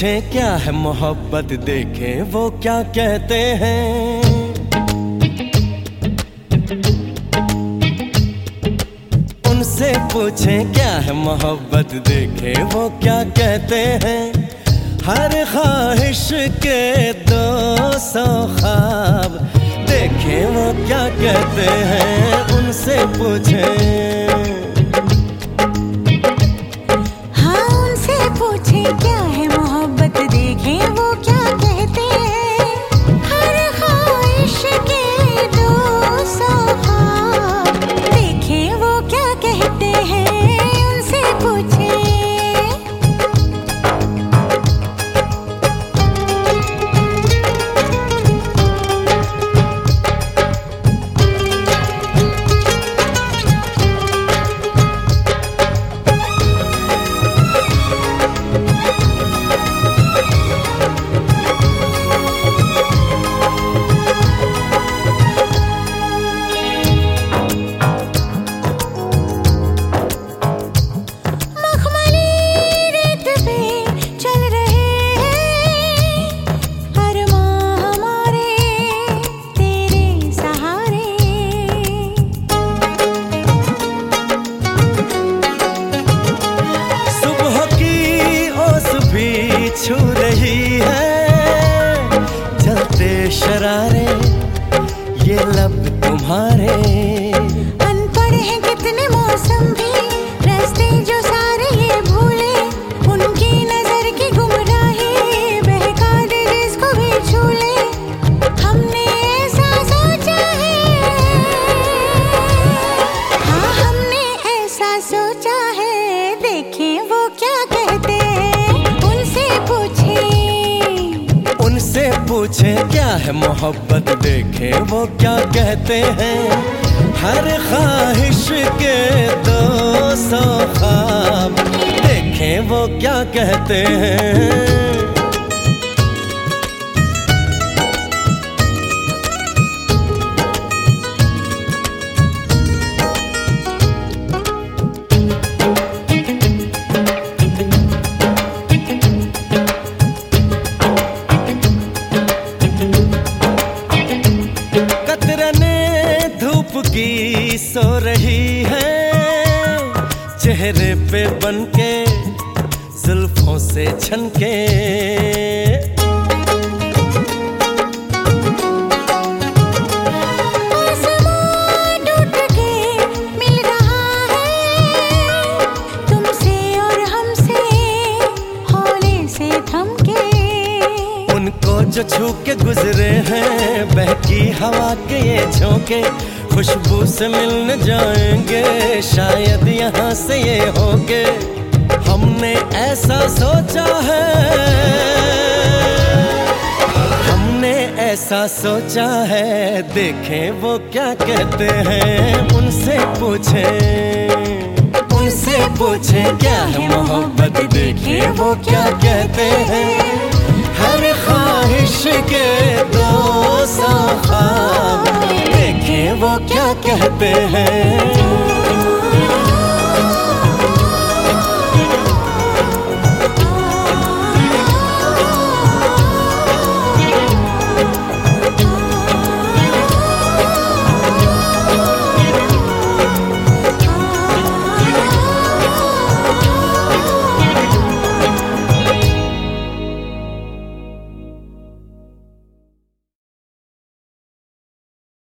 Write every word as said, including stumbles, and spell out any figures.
पूछें क्या है मोहब्बत, देखें वो क्या कहते हैं। उनसे पूछें क्या है मोहब्बत, देखें वो क्या कहते हैं। हर ख्वाहिश के दो सौ ख्वाब, देखें वो क्या कहते हैं। उनसे पूछें, हाँ उनसे पूछें क्या है मोहब्बत, देखें वो क्या कहते हैं। हर ख्वाहिश के दो सौ ख्वाब, देखें वो क्या कहते हैं। उनसे पूछें, छू रही है जलते शरारे ये लब तुम्हारे। अनपढ़ हैं कितने मौसम भी, रास्ते जो सारे ये भूले। उनकी नजर की गुमराही बहका दे जिसको भी छू ले। हमने ऐसा सोचा है, हाँ हमने ऐसा सोचा है, देखें वो क्या कहते हैं। उनसे पूछें क्या है मोहब्बत, देखें वो क्या कहते हैं। हर ख्वाहिश के दो सौ ख्वाब, देखें वो क्या कहते हैं। की सो रही है चेहरे पे बनके जुल्फों से छनके। आसमां टूट के मिल रहा है तुमसे और हमसे, हौले से थमके। उनको जो छू के गुजरे हैं बहकी हवा के ये झोंके, खुशबू से मिलने जाएंगे शायद यहाँ से ये होके। हमने ऐसा सोचा है, हमने ऐसा सोचा है, देखें वो क्या कहते हैं। उनसे पूछें, उनसे पूछें क्या है मोहब्बत, देखें वो क्या कहते हैं। हर ख्वाहिश के दो सौ ख्वाब, देखें वो क्या कहते हैं।